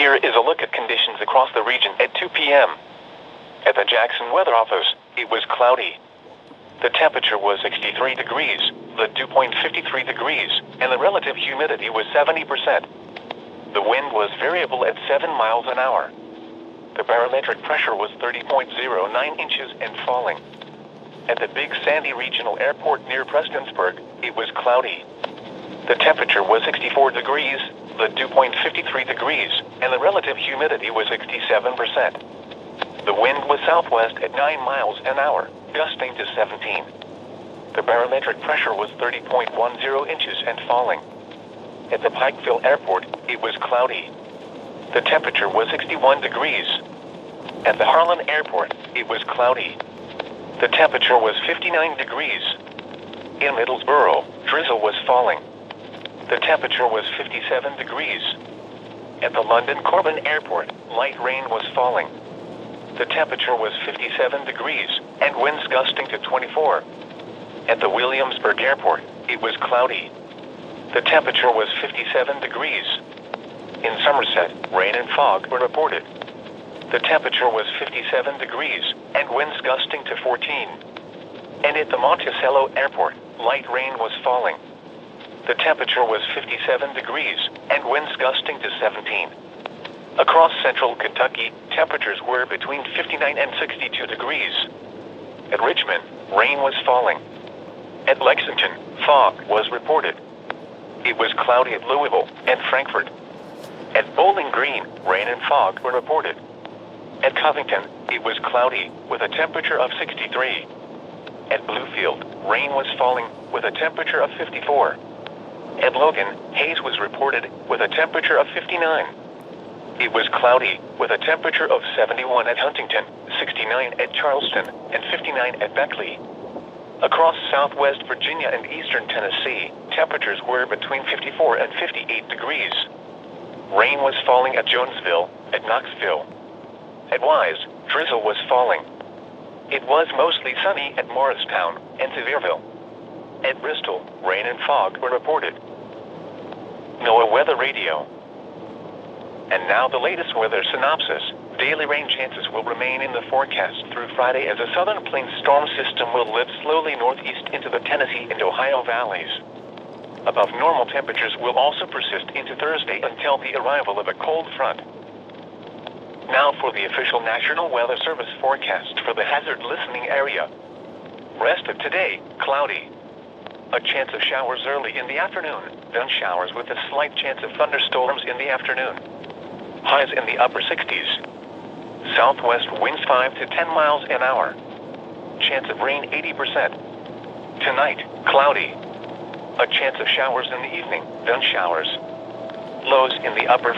Here is a look at conditions across the region at 2 p.m. At the Jackson Weather Office, it was cloudy. The temperature was 63 degrees, the dew point 53 degrees, and the relative humidity was 70%. The wind was variable at 7 miles an hour. The barometric pressure was 30.09 inches and falling. At the Big Sandy Regional Airport near Prestonsburg, it was cloudy. The temperature was 64 degrees, the dew point 53 degrees, and the relative humidity was 67%. The wind was southwest at 9 miles an hour, gusting to 17. The barometric pressure was 30.10 inches and falling. At the Pikeville Airport, it was cloudy. The temperature was 61 degrees. At the Harlan Airport, it was cloudy. The temperature was 59 degrees. In Middlesboro, drizzle was falling. The temperature was 57 degrees. At the London Corbin Airport, light rain was falling. The temperature was 57 degrees, and winds gusting to 24. At the Williamsburg Airport, it was cloudy. The temperature was 57 degrees. In Somerset, rain and fog were reported. The temperature was 57 degrees, and winds gusting to 14. And at the Monticello Airport, light rain was falling. The temperature was 57 degrees, and winds gusting to 17. Across central Kentucky, temperatures were between 59 and 62 degrees. At Richmond, rain was falling. At Lexington, fog was reported. It was cloudy at Louisville and Frankfort. At Bowling Green, rain and fog were reported. At Covington, it was cloudy with a temperature of 63. At Bluefield, rain was falling with a temperature of 54. At Logan, haze was reported with a temperature of 59. It was cloudy with a temperature of 71 at Huntington, 69 at Charleston, and 59 at Beckley. Across southwest Virginia and eastern Tennessee, temperatures were between 54 and 58 degrees. Rain was falling at Jonesville, at Knoxville. At Wise, drizzle was falling. It was mostly sunny at Morristown and Sevierville. At Bristol, rain and fog were reported. NOAA Weather Radio. And now the latest weather synopsis. Daily rain chances will remain in the forecast through Friday as a southern plains storm system will lift slowly northeast into the Tennessee and Ohio valleys. Above normal temperatures will also persist into Thursday until the arrival of a cold front. Now for the official National Weather Service forecast for the hazard listening area. Rest of today, cloudy. A chance of showers early in the afternoon, then showers with a slight chance of thunderstorms in the afternoon. Highs in the upper 60s. Southwest winds 5 to 10 miles an hour. Chance of rain 80%. Tonight, cloudy. A chance of showers in the evening, then showers. Lows in the upper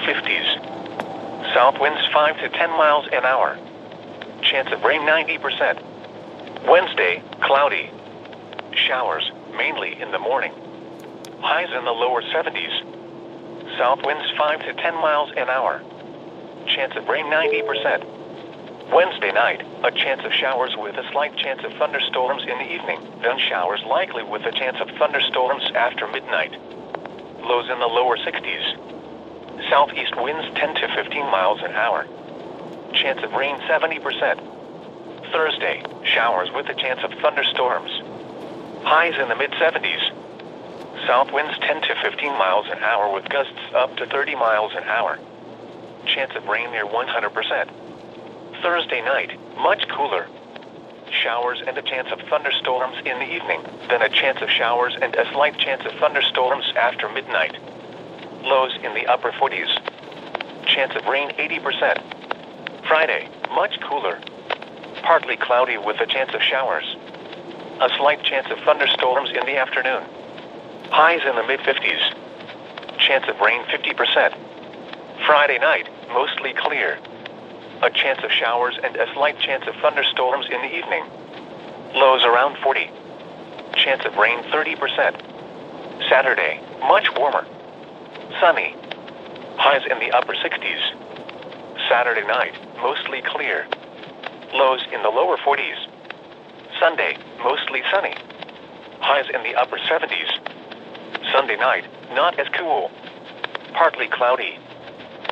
50s. South winds 5 to 10 miles an hour. Chance of rain 90%. Wednesday, cloudy. Showers, mainly in the morning. Highs in the lower 70s. South winds 5 to 10 miles an hour. Chance of rain 90%. Wednesday night, a chance of showers with a slight chance of thunderstorms in the evening, then showers likely with a chance of thunderstorms after midnight. Lows in the lower 60s. Southeast winds 10 to 15 miles an hour. Chance of rain 70%. Thursday, showers with a chance of thunderstorms. Highs in the mid-70s. South winds 10 to 15 miles an hour with gusts up to 30 miles an hour. Chance of rain near 100%. Thursday night, much cooler. Showers and a chance of thunderstorms in the evening, then a chance of showers and a slight chance of thunderstorms after midnight. Lows in the upper 40s. Chance of rain 80%. Friday, much cooler. Partly cloudy with a chance of showers. A slight chance of thunderstorms in the afternoon. Highs in the mid-50s. Chance of rain 50%. Friday night, mostly clear. A chance of showers and a slight chance of thunderstorms in the evening. Lows around 40. Chance of rain 30%. Saturday, much warmer. Sunny. Highs in the upper 60s. Saturday night, mostly clear. Lows in the lower 40s. Sunday, mostly sunny. Highs in the upper 70s. Sunday night, not as cool. Partly cloudy.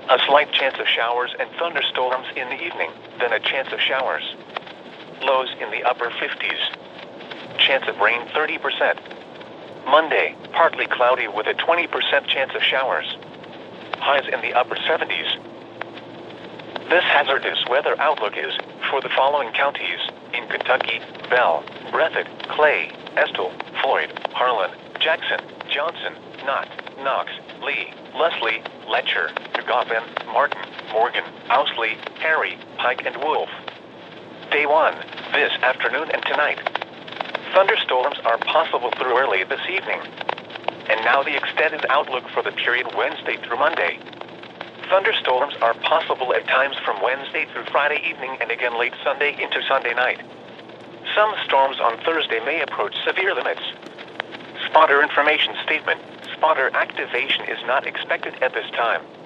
A slight chance of showers and thunderstorms in the evening, then a chance of showers. Lows in the upper 50s. Chance of rain 30%. Monday, partly cloudy with a 20% chance of showers. Highs in the upper 70s. This hazardous weather outlook is for the following counties in Kentucky: Bell, Breathitt, Clay, Estill, Floyd, Harlan, Jackson, Johnson, Knott, Knox, Lee, Leslie, Letcher, Goffin, Martin, Morgan, Owsley, Harry, Pike, and Wolf. Day 1, this afternoon and tonight. Thunderstorms are possible through early this evening. And now the extended outlook for the period Wednesday through Monday. Thunderstorms are possible at times from Wednesday through Friday evening and again late Sunday into Sunday night. Some storms on Thursday may approach severe limits. Spotter information statement. Spotter activation is not expected at this time.